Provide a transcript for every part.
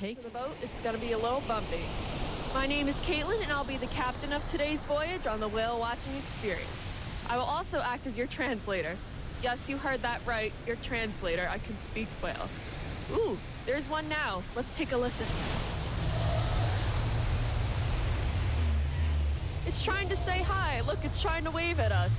take the boat, it's going to be a little bumpy. My name is Caitlin, and I'll be the captain of today's voyage on the whale watching experience. I will also act as your translator. Yes, you heard that right, your translator. I can speak whale. Ooh, there's one now. Let's take a listen. It's trying to say hi. Look, it's trying to wave at us.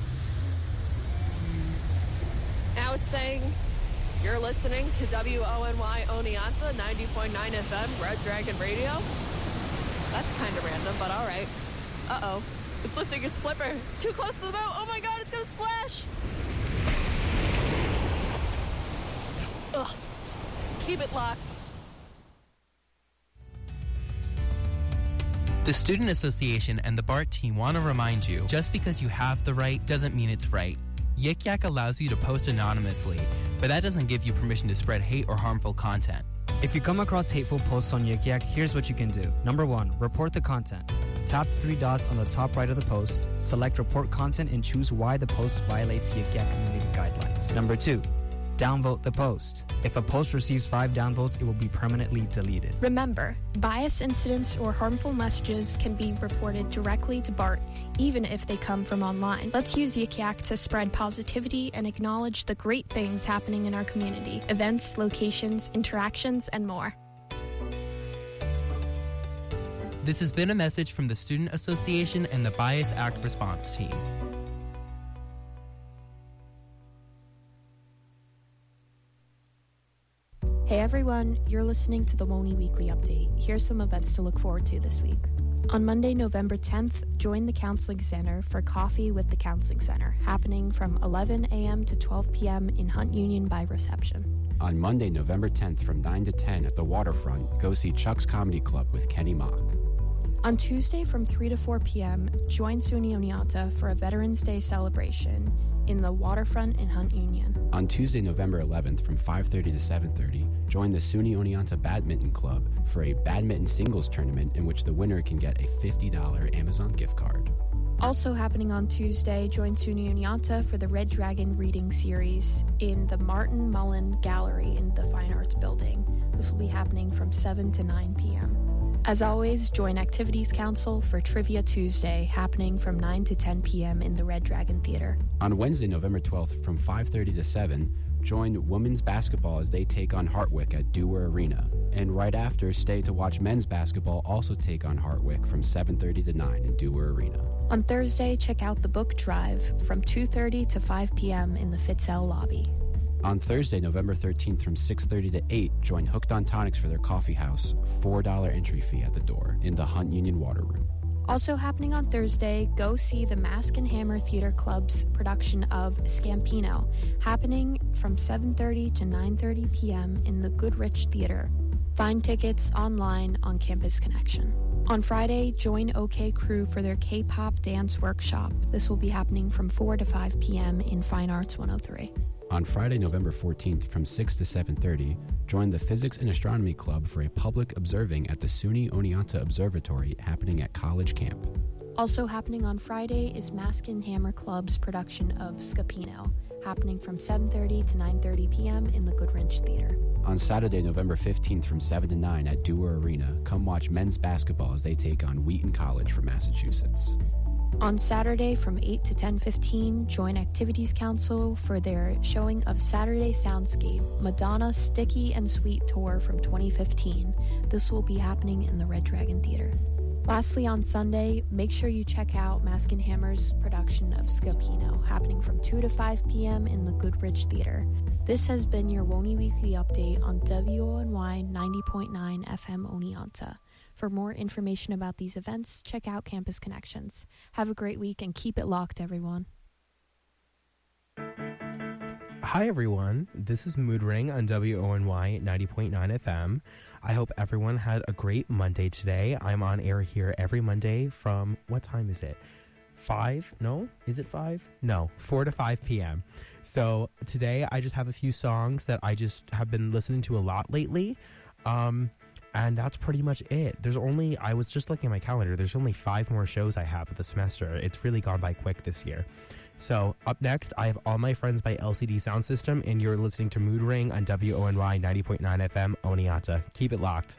Now it's saying, you're listening to WONY Oneonta 90.9 FM Red Dragon Radio. That's kind of random, but all right. Uh-oh. It's lifting its flipper. It's too close to the boat. Oh my god, it's gonna splash. Ugh. Keep it locked. The Student Association and the BART team want to remind you, just because you have the right doesn't mean it's right. Yik Yak allows you to post anonymously, but that doesn't give you permission to spread hate or harmful content. If you come across hateful posts on Yik Yak, here's what you can do. Number 1, report the content. Tap the 3 dots on the top right of the post, select report content, and choose why the post violates Yik Yak community guidelines. Number 2, downvote the post. If a post receives 5 downvotes, it will be permanently deleted. Remember, bias incidents or harmful messages can be reported directly to BART, even if they come from online. Let's use Yik Yak to spread positivity and acknowledge the great things happening in our community, events, locations, interactions, and more. This has been a message from the Student Association and the Bias Act Response Team. Hey everyone, you're listening to the WONY Weekly Update. Here's some events to look forward to this week. On Monday, November 10th, join the Counseling Center for Coffee with the Counseling Center, happening from 11 a.m. to 12 p.m. in Hunt Union by reception. On Monday, November 10th from 9 to 10 at the Waterfront, go see Chuck's Comedy Club with Kenny Mock. On Tuesday from 3 to 4 p.m., join SUNY Oneonta for a Veterans Day celebration in the Waterfront in Hunt Union. On Tuesday, November 11th from 5:30 to 7:30, join the SUNY Oneonta Badminton Club for a badminton singles tournament in which the winner can get a $50 Amazon gift card. Also happening on Tuesday, join SUNY Oneonta for the Red Dragon reading series in the Martin Mullen Gallery in the Fine Arts Building. This will be happening from 7 to 9 p.m. As always, join Activities Council for Trivia Tuesday, happening from 9 to 10 p.m. in the Red Dragon Theater. On Wednesday, November 12th from 5:30 to 7, join women's basketball as they take on Hartwick at Dewar Arena. And right after, stay to watch men's basketball also take on Hartwick from 7:30 to 9 in Dewar Arena. On Thursday, check out the book drive from 2:30 to 5 p.m. in the Fitzell lobby. On Thursday, November 13th from 6:30 to 8, join Hooked on Tonics for their coffee house, $4 entry fee at the door in the Hunt Union Water Room. Also happening on Thursday, go see the Mask and Hammer Theater Club's production of Scampino, happening from 7:30 to 9:30 p.m. in the Goodrich Theater. Find tickets online on Campus Connection. On Friday, join OK Crew for their K-pop dance workshop. This will be happening from 4 to 5 p.m. in Fine Arts 103. On Friday, November 14th from 6 to 7:30, join the Physics and Astronomy Club for a public observing at the SUNY Oneonta Observatory happening at College Camp. Also happening on Friday is Mask and Hammer Club's production of Scapino, happening from 7:30 to 9:30 p.m. in the Goodrich Theater. On Saturday, November 15th from 7 to 9 at Dewar Arena, come watch men's basketball as they take on Wheaton College from Massachusetts. On Saturday from 8 to 10:15, join Activities Council for their showing of Saturday Soundscape, Madonna Sticky and Sweet Tour from 2015. This will be happening in the Red Dragon Theater. Lastly, on Sunday, make sure you check out Mask and Hammer's production of Scapino, happening from 2 to 5 p.m. in the Goodrich Theater. This has been your WONY Weekly Update on WONY 90.9 FM Oneonta. For more information about these events, check out Campus Connections. Have a great week and keep it locked, everyone. Hi, everyone. This is Mood Ring on WONY 90.9 FM. I hope everyone had a great Monday today. I'm on air here every Monday from, what time is it? 5? No? Is it 5? No, 4 to 5 p.m. So today I just have a few songs that I just have been listening to a lot lately. And that's pretty much it. I was just looking at my calendar, there's only 5 more shows I have of the semester. It's really gone by quick this year. So up next, I have All My Friends by LCD Sound System, and you're listening to Mood Ring on WONY 90.9 FM, Oneonta. Keep it locked.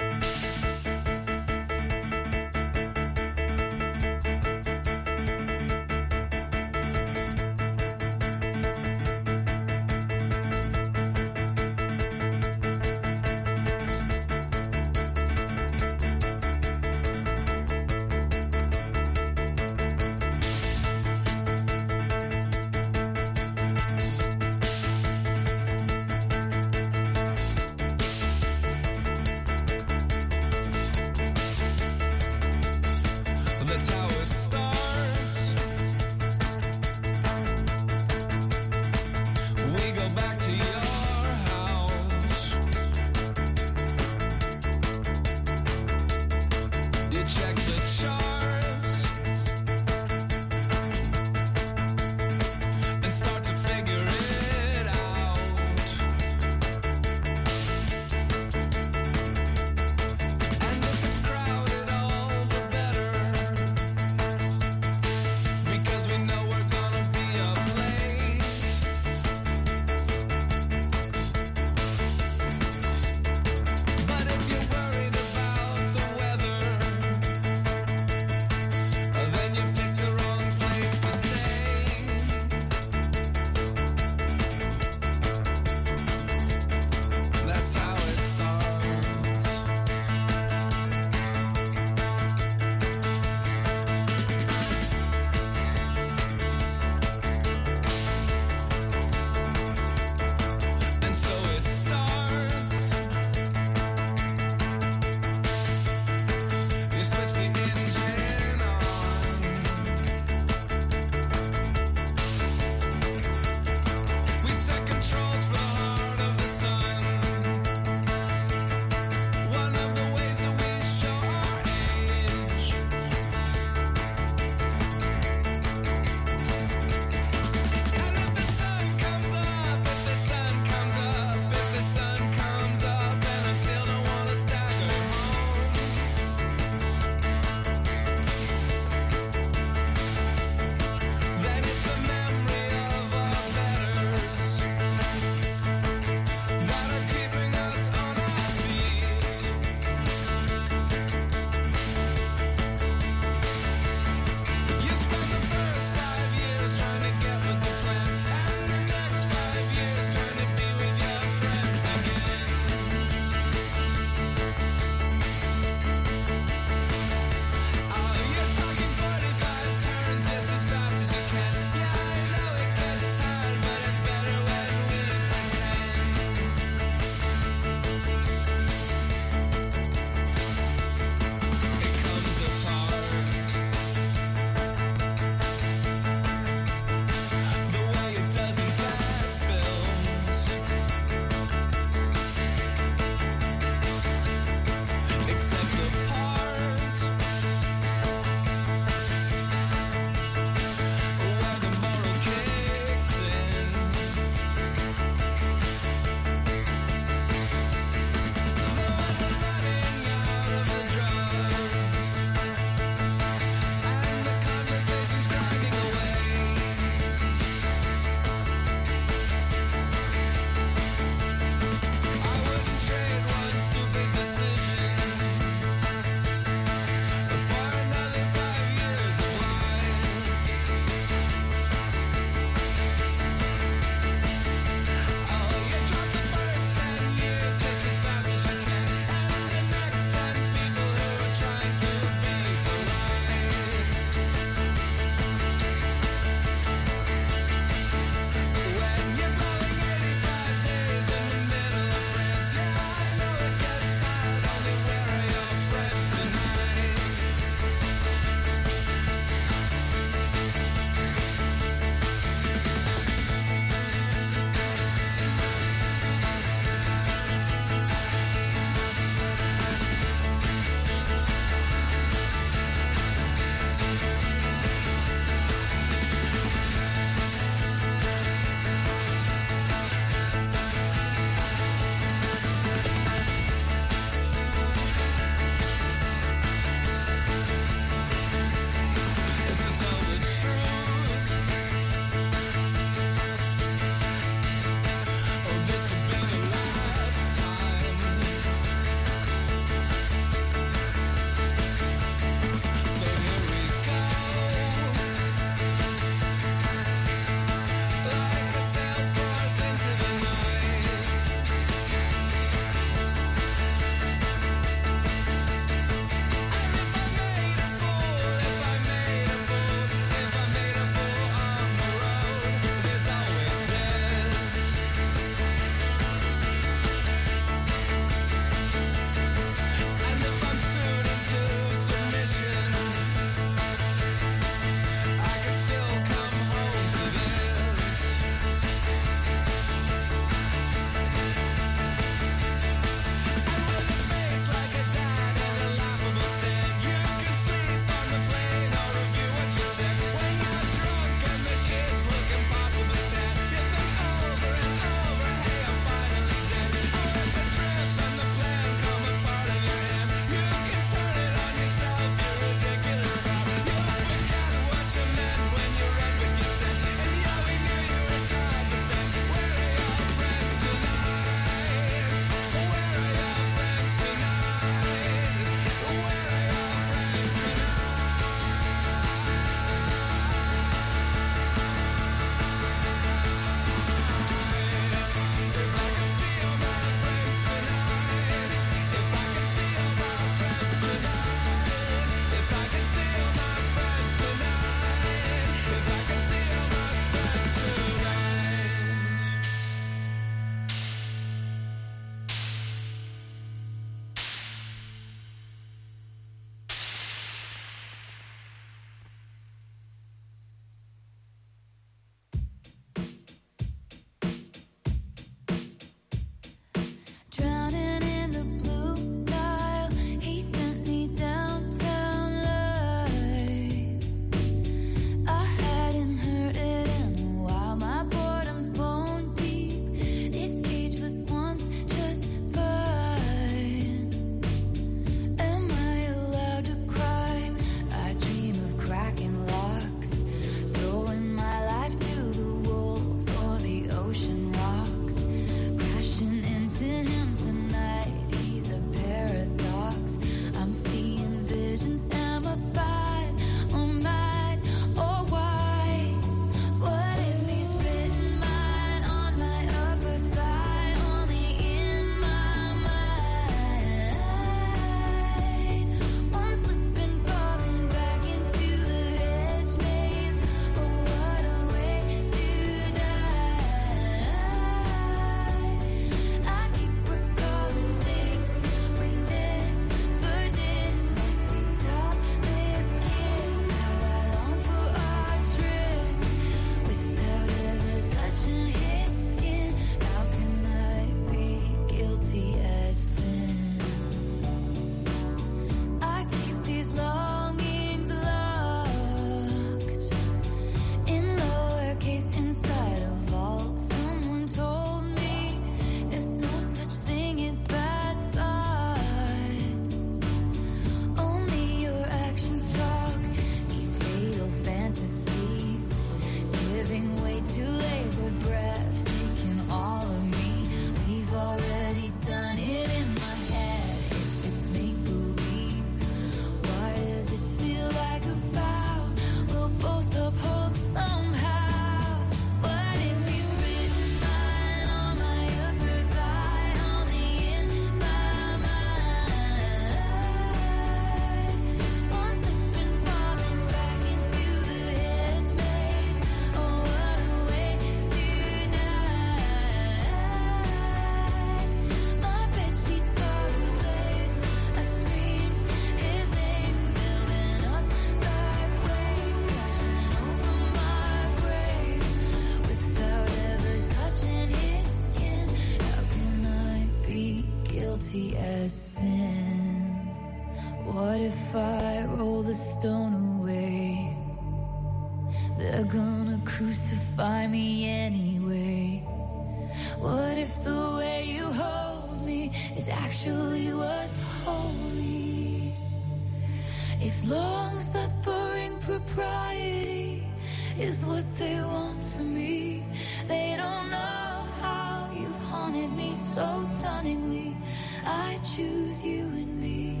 sin? What if I roll the stone away? They're gonna crucify me anyway. What if the way you hold me is actually what's holy? If long-suffering propriety is what they want from me, they don't know how you've haunted me so stunningly. I choose you and me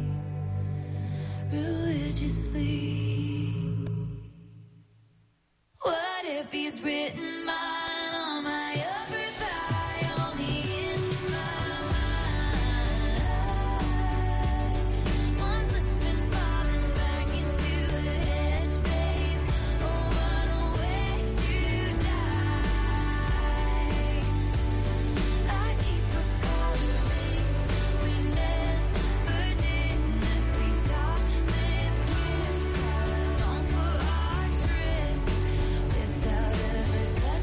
religiously. What if he's written mine on my upper thigh, only in my mind? One slip and falling back into the hedge phase. Oh, what a way to die. I keep recalling things we never did. Messy top lip kiss, long for our tryst, without ever touching.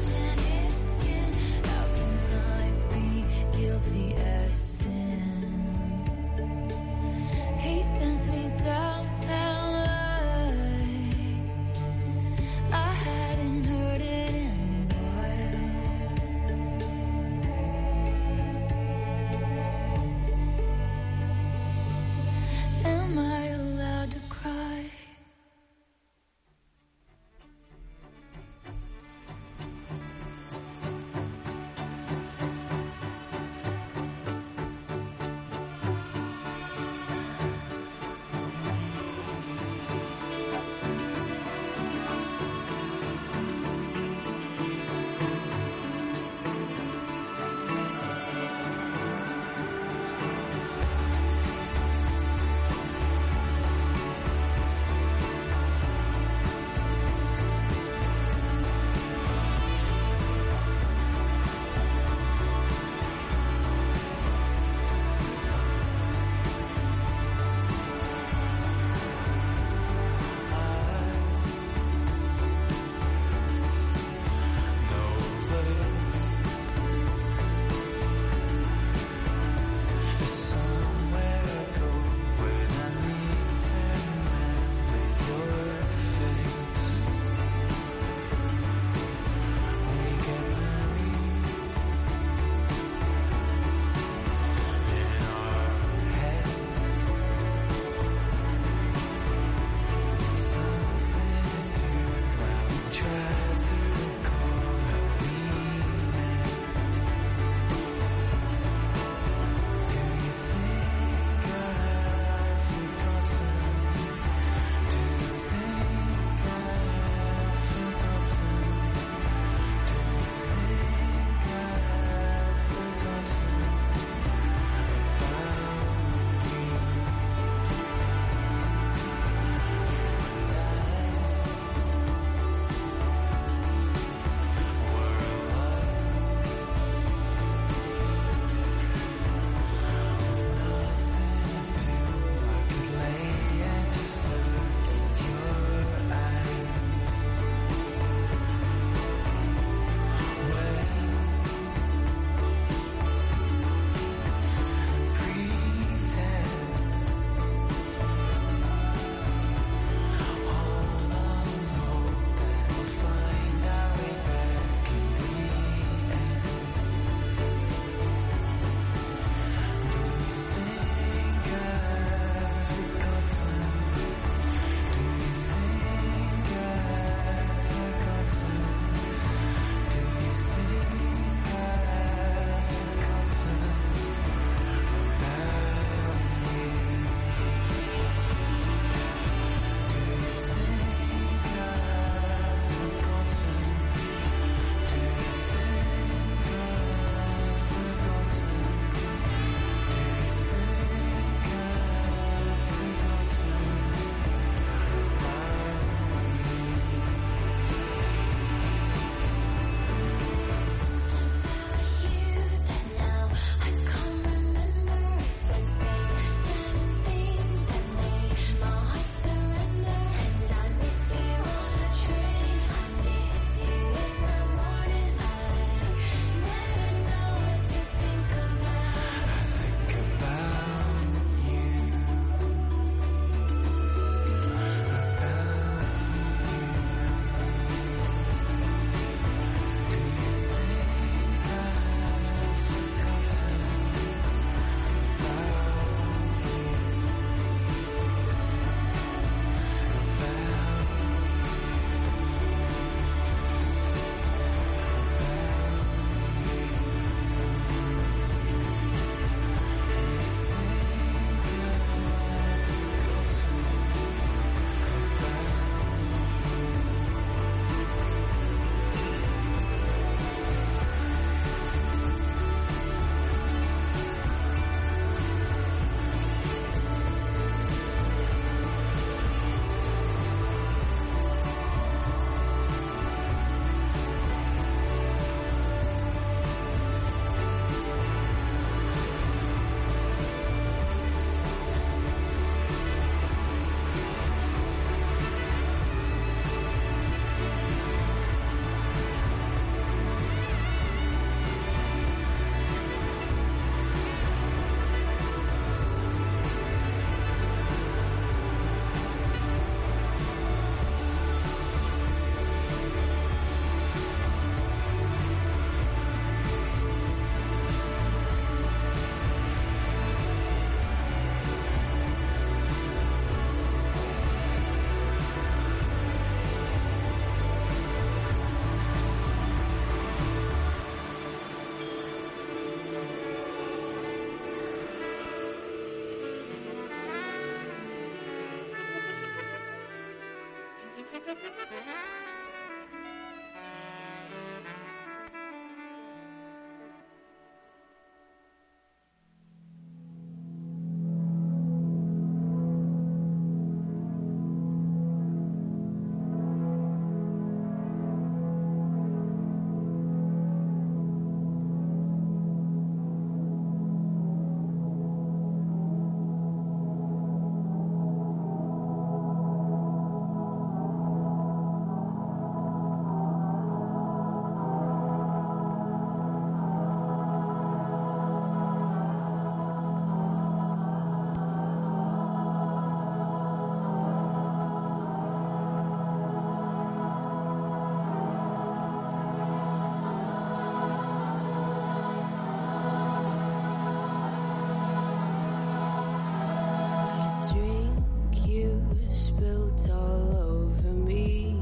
Spilled all over me.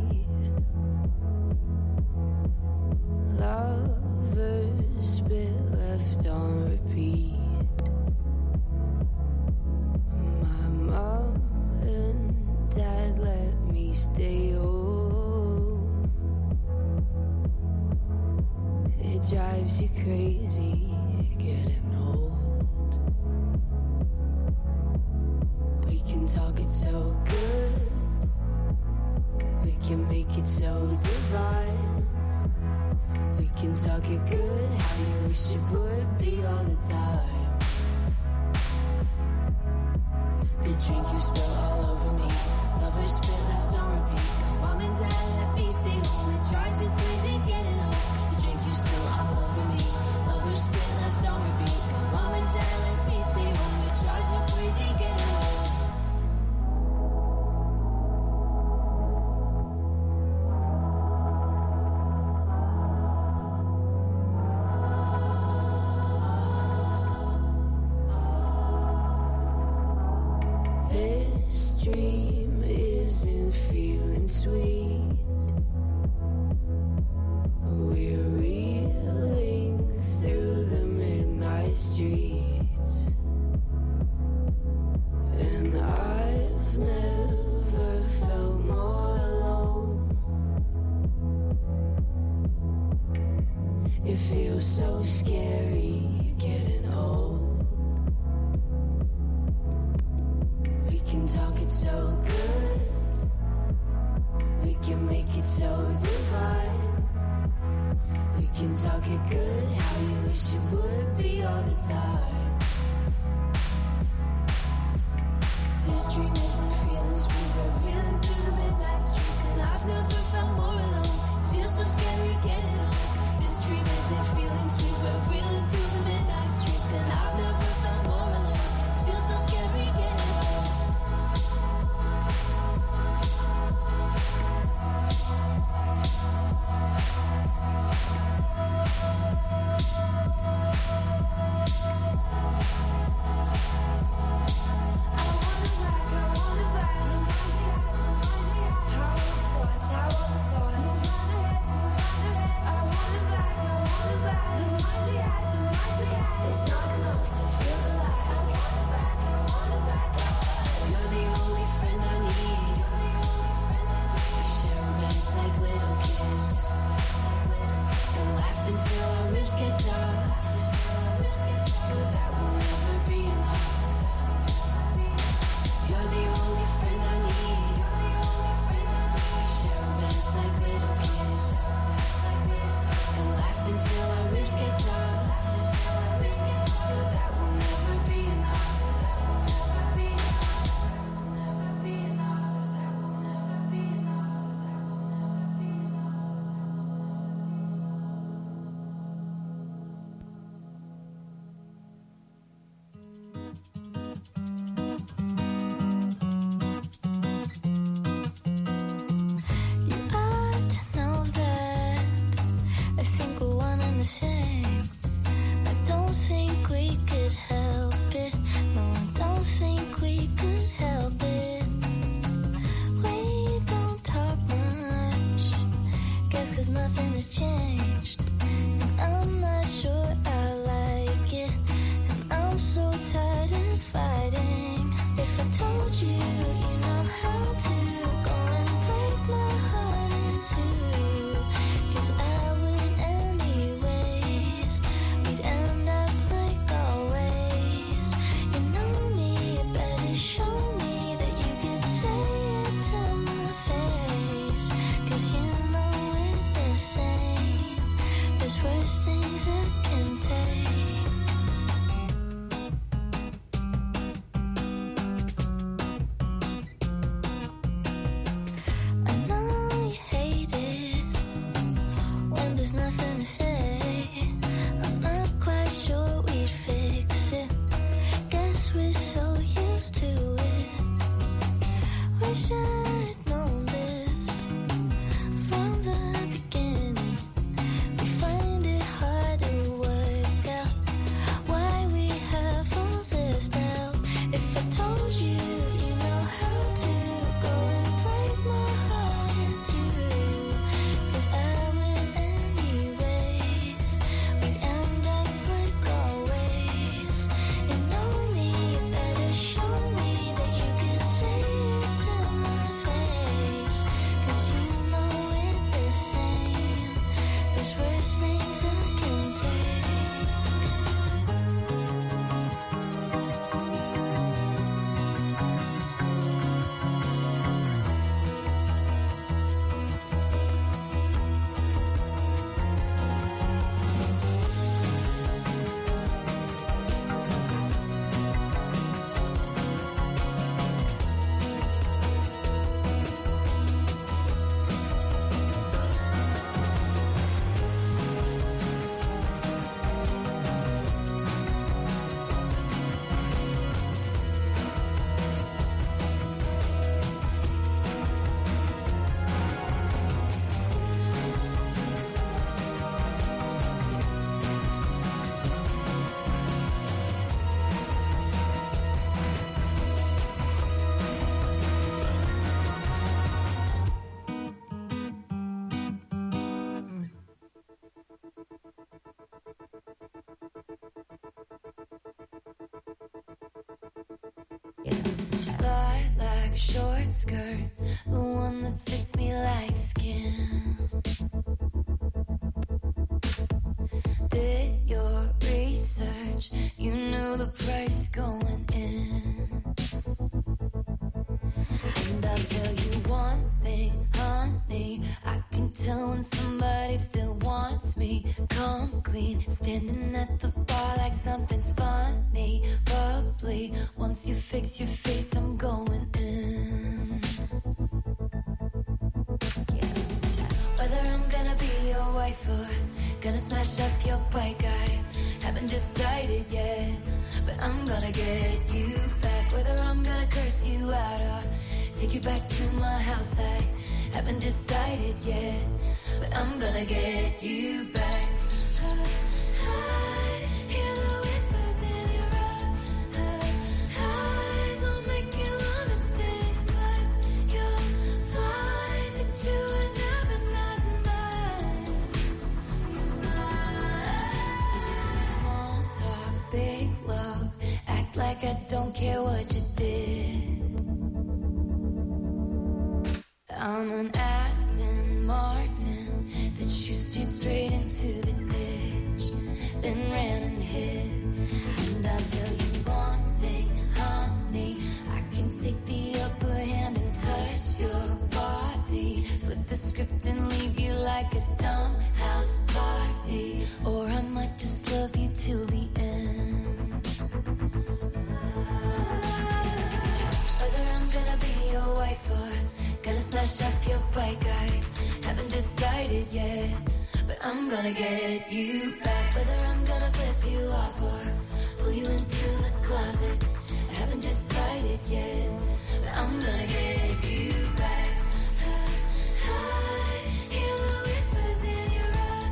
Lovers spit left on repeat. My mom and dad let me stay home. It drives you crazy getting old. We can talk it so good, we can make it so divine. We can talk it good, how you wish it would be all the time. The drink you spill all over me, lovers spit left on repeat. Mom and dad let me stay home, it drives you crazy getting home. The drink you spill all over me, lovers spit left on repeat. Mom and dad let me stay home, it drives you crazy getting home. Dream isn't feeling sweet. We're reeling through the midnight streets, and I've never felt more alone. It feels so scary getting old. We can talk it so good, we can make it so divine. We can talk it good, how you wish it would be all the time. This dream isn't feeling sweet, we're reeling through the midnight streets, and I've never felt more alone. It feels so scary getting old. This dream isn't feeling sweet, we're reeling through the midnight streets, and I've never felt more alone. It feels so scary getting old. If I told you, you know how to go and break my gonna say. I'm not quite sure we'd fix it. Guess we're so used to it. Wish I'd known this from the beginning. We find it hard to work out why we have all this doubt. If I told you, you know how to go and break my heart in two. 'Cause I win anyways. We'd end up like always. You know me, you better show me that you can say it to my face. 'Cause you know it's the same. There's worse things I can take. Fly like a short skirt, the one that fits me like skin. Did your research, you knew the price going in. And I'll tell you one thing, honey, I can tell when somebody still wants me. Come clean, standing at the bar like something's funny, bubbly. Once you fix your face, I'm going in. Whether I'm gonna be your wife or gonna smash up your bike, I haven't decided yet. But I'm gonna get you back. Whether I'm gonna curse you out or take you back to my house, I haven't decided yet. But I'm gonna get you back. I hear the whispers in your eyes, will make you wanna think twice. You'll find that you were never not mine. You're mine. Small talk, big love, act like I don't care what you did. I'm an Aston Martin that you steered straight into the ditch, then ran and hid. And I'll tell you one thing, honey, I can take the upper hand and touch your body, flip the script and leave you like a dumb house party. Or I might just love you till the end. Whether I'm gonna be your wife or gonna smash up your bike, I haven't decided yet. But I'm gonna get you back. Whether I'm gonna flip you off or pull you into the closet, I haven't decided yet. But I'm gonna get you back. I hear the whispers in your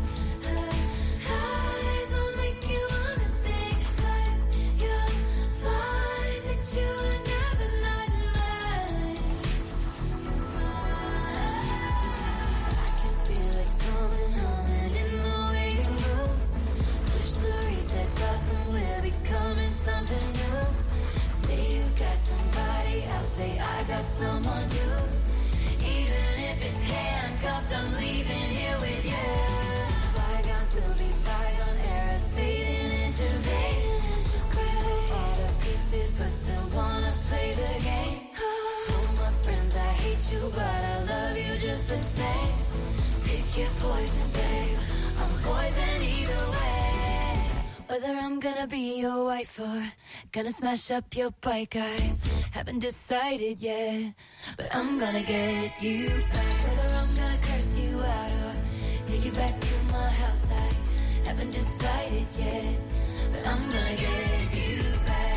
eyes, will make you wanna think twice. You'll find that you were never not mine. You're mine. I can feel it coming, humming in the way you move. Push the reset button, we're becoming something new. Say you got somebody, I'll say I got someone too. Even if it's handcuffed, I'm leaving here with you. Bygones will be bygone, eras fading into vain. Grab all the pieces, but still wanna play the game. Tell my friends I hate you, but I love you just the same. Pick your poison, babe, I'm poison either way. Whether I'm gonna be your wife or gonna smash up your bike, I haven't decided yet. But I'm gonna get you back. Whether I'm gonna curse you out or take you back to my house, outside. Haven't decided yet, but I'm gonna get you back.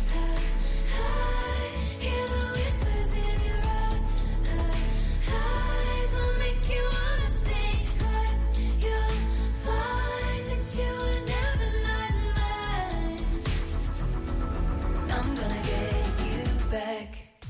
I hear the whispers in your eyes will make you wanna think twice. You'll find that you were never not mine. I'm gonna get you back.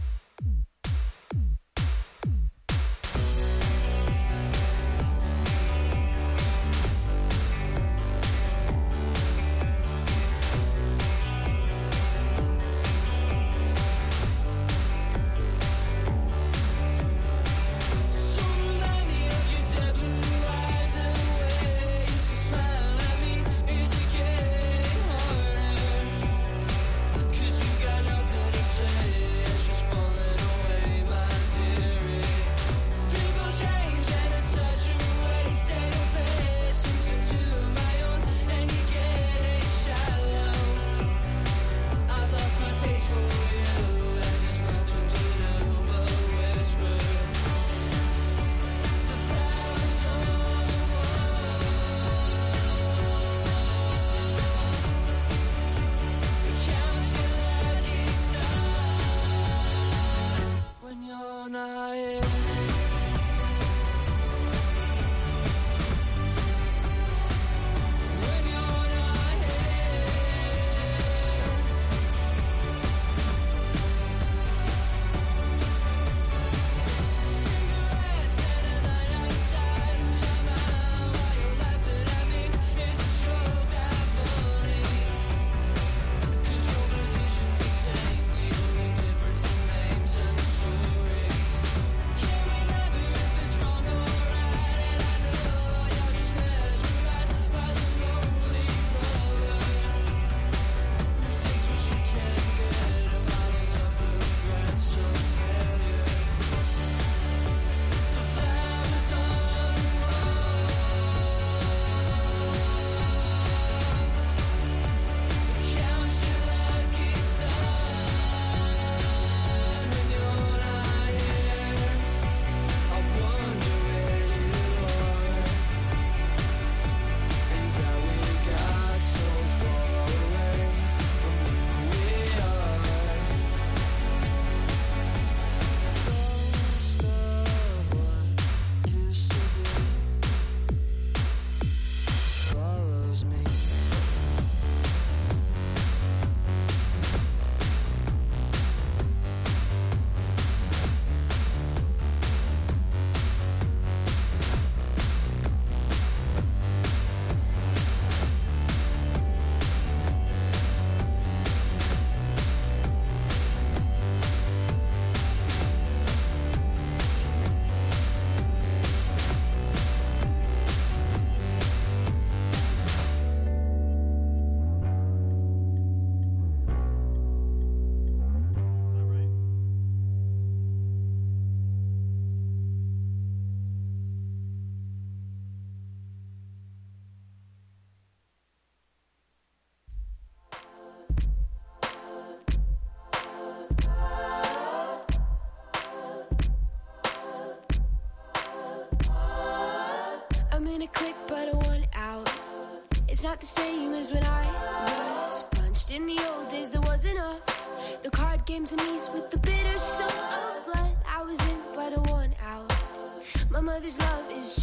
It's not the same as when I was punched. In the old days there was enough. The card games and these with the bitter soul of blood. I was in but I won out. My mother's love is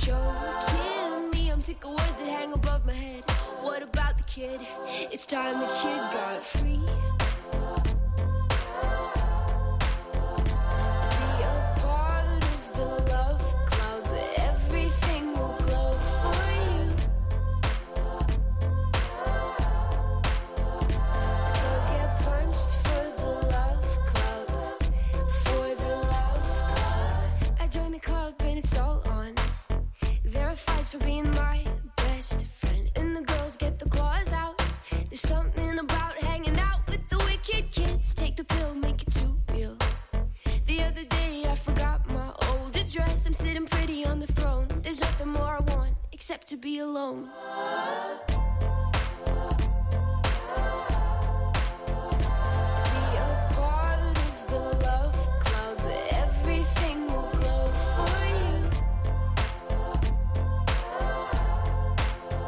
choking me. I'm sick of words that hang above my head. What about the kid? It's time the kid got free. Be a part of the love club. Everything will glow for you. Go get punched for the love club. For the love club. I joined the club and it's all on. There are fights for being my best friend. And the girls get the claws out. There's something about hanging out with the wicked kids. Take the pill, make it too real. The other day I forgot my old address. I'm sitting pretty on the throne. There's nothing more I want except to be alone. Be a part of the love club. Everything will glow for you.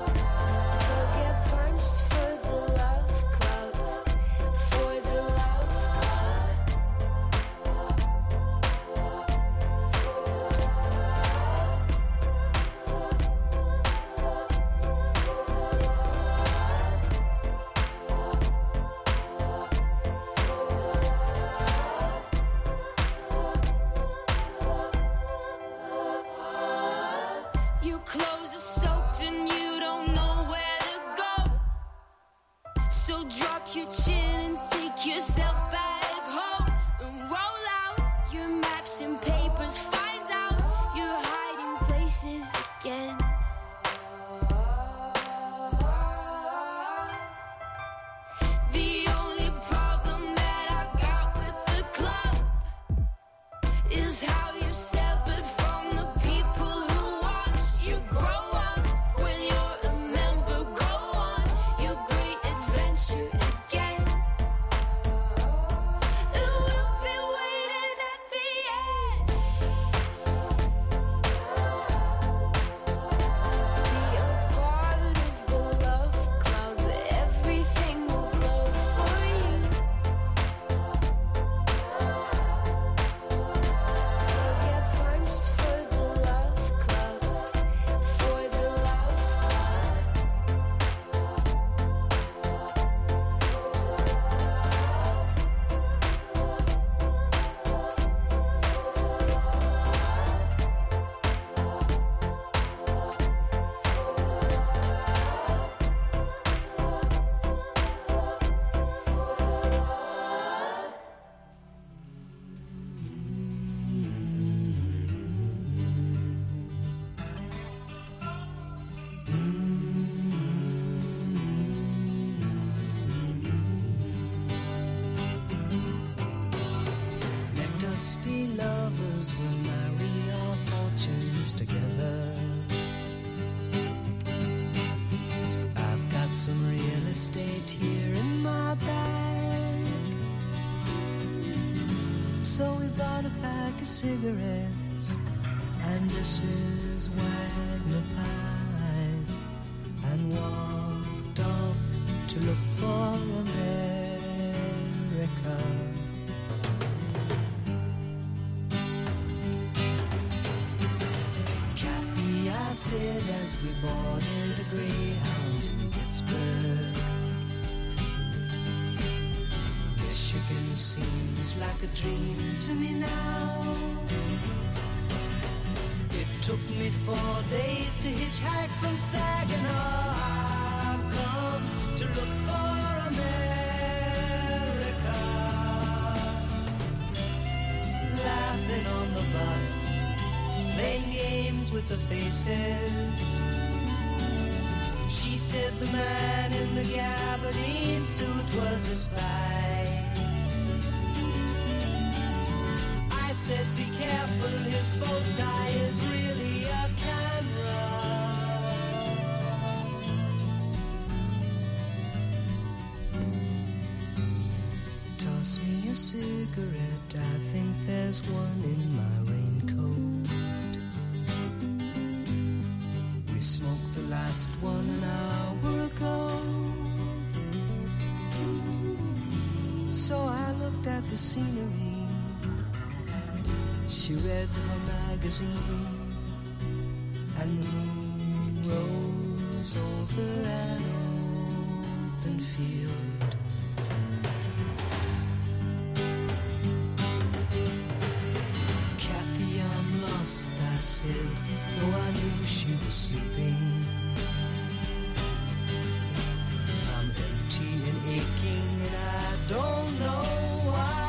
suppose we'll marry our fortunes together. I've got some real estate here in my bag, so we bought a pack of cigarettes and Mrs. Wagner pies and walked off to look for America. Kathy, I said as we boarded a Greyhound in Pittsburgh, Michigan seems like a dream to me now. It took me 4 days to hitchhike from Saginaw. I've come to look for America. Laughing on the bus, playing games with the faces. She said the man in the gabardine suit was a spy. I said be careful, his bow tie is really a camera. Toss me a cigarette, I think there's one in my raincoat. We smoked the last one an hour ago. So I looked at the scenery. She read her magazine, and the moon rose over an open field. Kathy, I'm lost, I said, though I knew she was sleeping. I'm empty and aching, and I don't know why.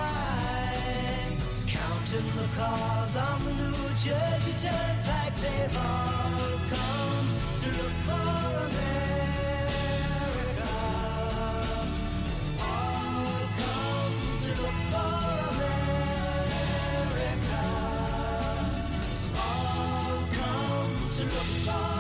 Counting the cars on the New Jersey Turnpike, they've all come to look for America. All come to look for America. All come to look for America.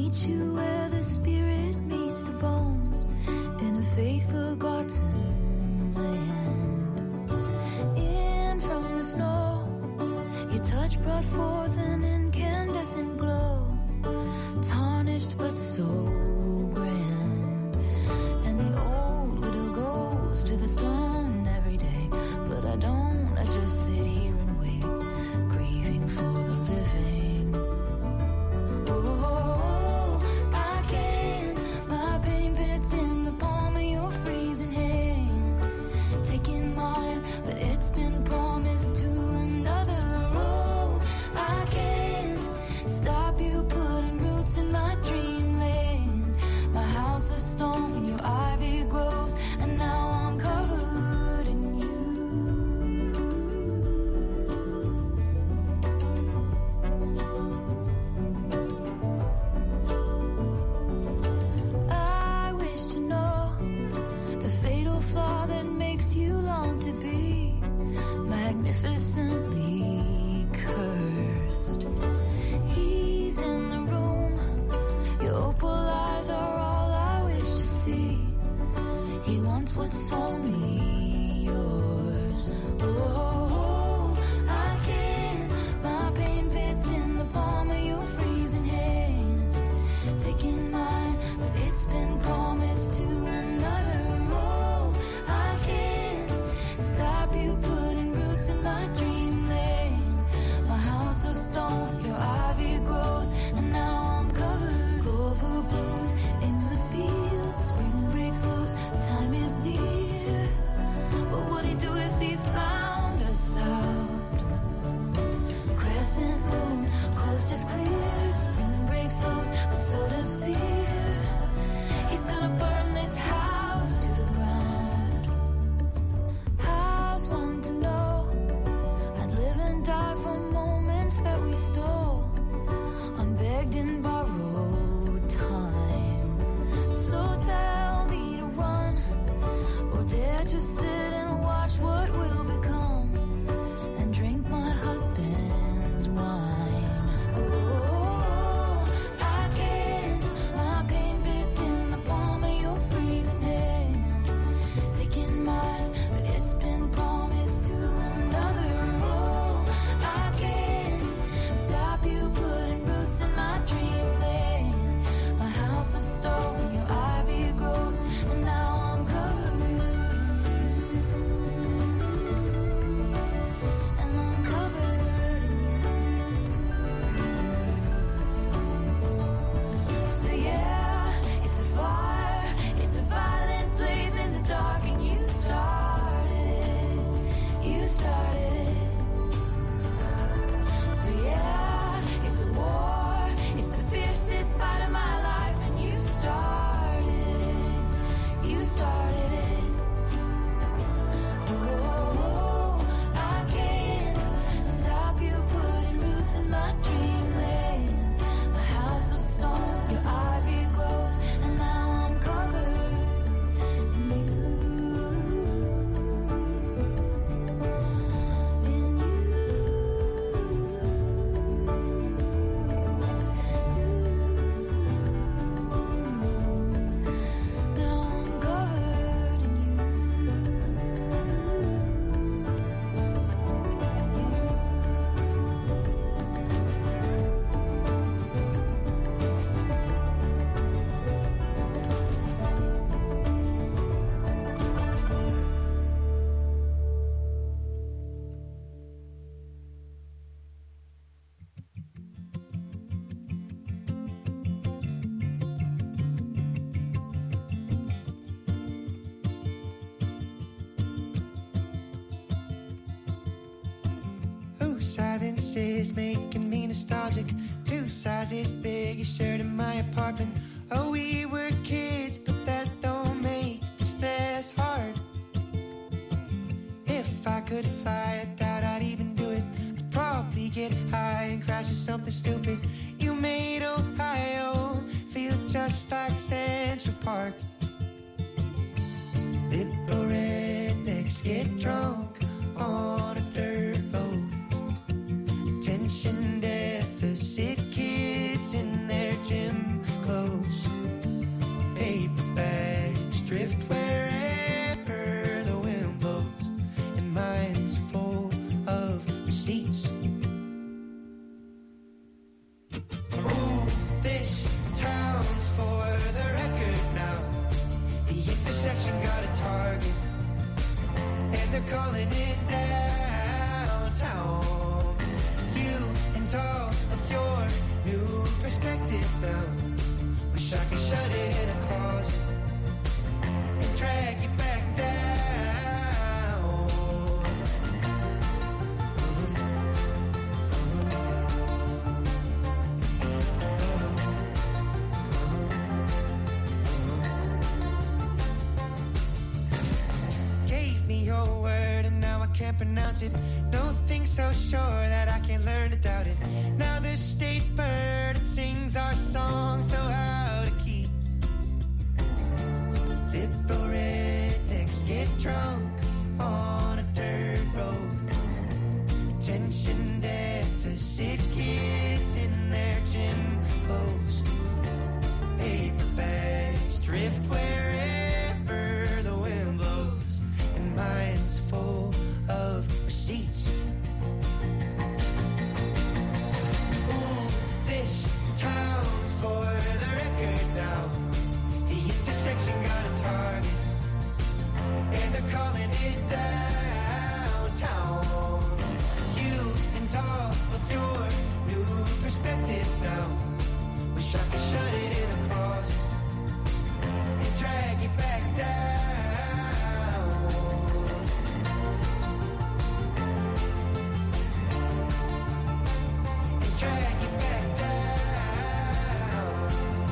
meet you where the spirit meets the bones in a faith forgotten land. In from the snow, your touch brought forth an incandescent glow, tarnished but so grand. And the old widow goes to the stone every day, but I don't, I just sit here and wait, grieving for the living. Oh, I can't, my pain fits in the palm of your freezing hand, taking mine, but it's been promised to another. Oh, I can't stop you putting roots in my dreamland. My house of stone, your ivy grows, and now I'm covered in you. I wish to know the fatal flaw that makes you long to be magnificently cursed. He's in the room, your opal eyes are all I wish to see. He wants what's only yours. Oh, I can't, my pain fits in the palm of your freezing hand, taking mine, but it's been promised to another. Oh, I can't stop you putting roots in my dreamland. My house of stone, your ivy grows, and now I'm covered. Clover blooms in the fields, spring breaks loose, the time is near. What would he do if he found us out? Crescent moon, coast is clear, spring breaks loose, but so does fear. He's gonna burn this house to the ground. How's one to know? I'd live and die for moments that we stole, unbegged and borrowed time. So tell me to run, or dare to sit and watch what will become, and drink my husband's wine. Oh, I can't, my pain fits in the palm of your freezing hand, taking mine, but it's been promised to another. Oh, I can't stop you putting roots in my dreamland. My house of stone, your ivy grows, and now I'm covered in you. And I'm covered in you. So yeah, it's a fire, it's a violent blaze in the dark, and you started it, you started it. So yeah, it's a war, it's the fiercest fight of my life, and you started it, you started it. Oh, I can't stop you putting roots in my dreamland. My house of stone, your ivy grows, and now I'm covered in you. In you. Now I'm covered in you. Whose silence is making me nostalgic? 2 sizes big, a shirt in my apartment. Oh, we were kids, but that don't make this less hard. If I could fly, I doubt I'd even do it. I'd probably get high and crash into something stupid. You made Ohio feel just like Central Park. Little rednecks get drunk on a dirt road. Attention deficit kids in their gym they're calling it downtown. You and all of your new perspective now. Wish I could shut it in a closet and drag you back down. Your word and now I can't pronounce it. No thing so sure that I can't learn to doubt it. Now the state bird, it sings our song so out of key. Liberal rednecks get drunk on a dirt road. Attention deficit kids in their gym clothes. Paper bags drift wherever the wind blows. Minds full of receipts. Ooh, this town's for the record now. The intersection got a target, and they're calling it downtown. You and all of your new perspective now. Wish I could shut it in a closet and drag you back down. Drag you back down.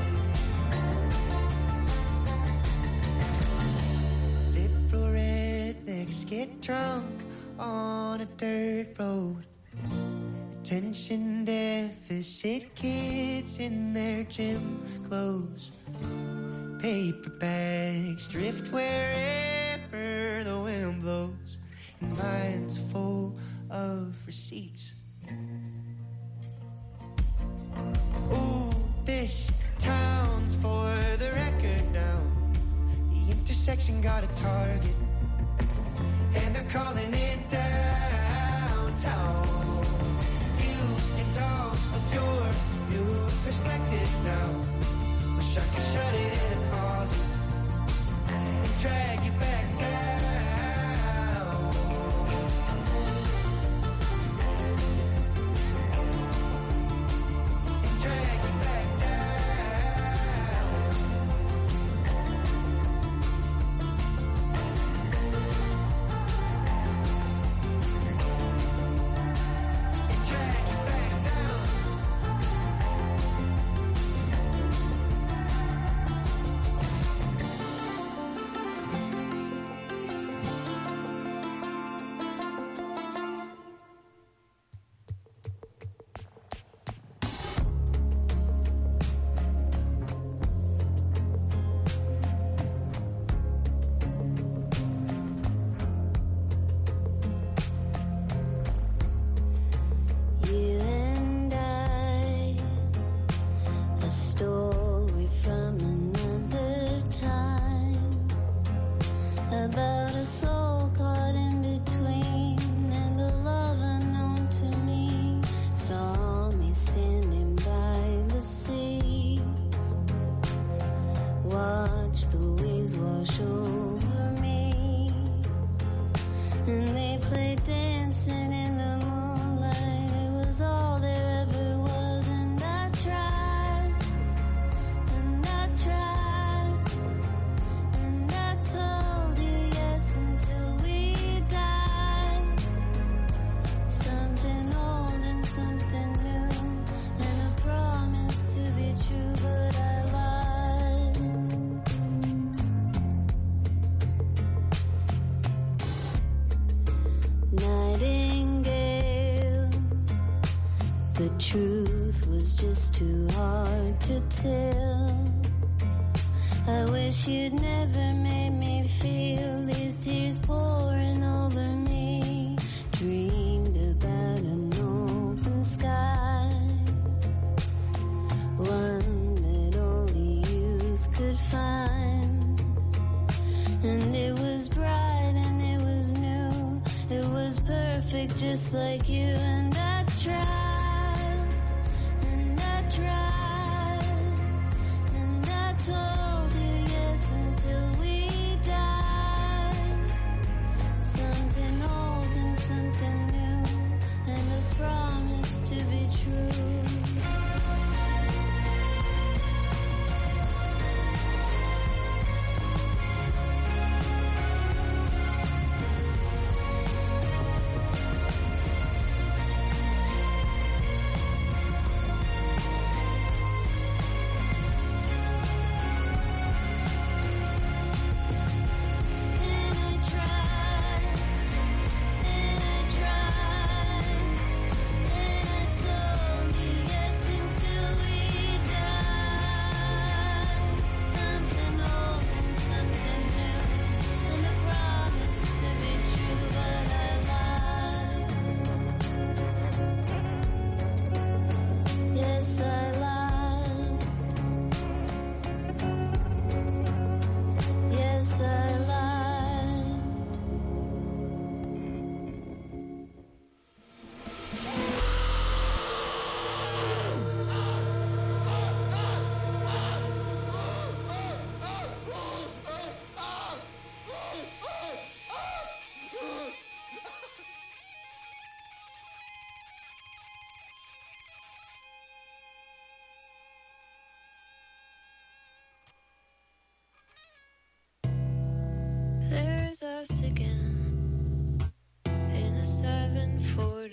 Liberal rednecks get drunk on a dirt road. Attention deficit kids in their gym clothes. Paper bags drift wherever the wind blows. And minds full of receipts. Ooh, this town's for the record now. The intersection got a target, and they're calling it downtown. You and all of your new perspective now. Wish I could shut it in a closet and drag you back down. Drag you back down. And drag you back down. truth was just too hard to tell. I wish you'd never made me feel these tears pouring over me. Dreamed about an open sky, one that only youth could find. And it was bright and it was new, it was perfect just like you. And I tried, and I tried, and I told you yes until we died. Something here's us again in a 747.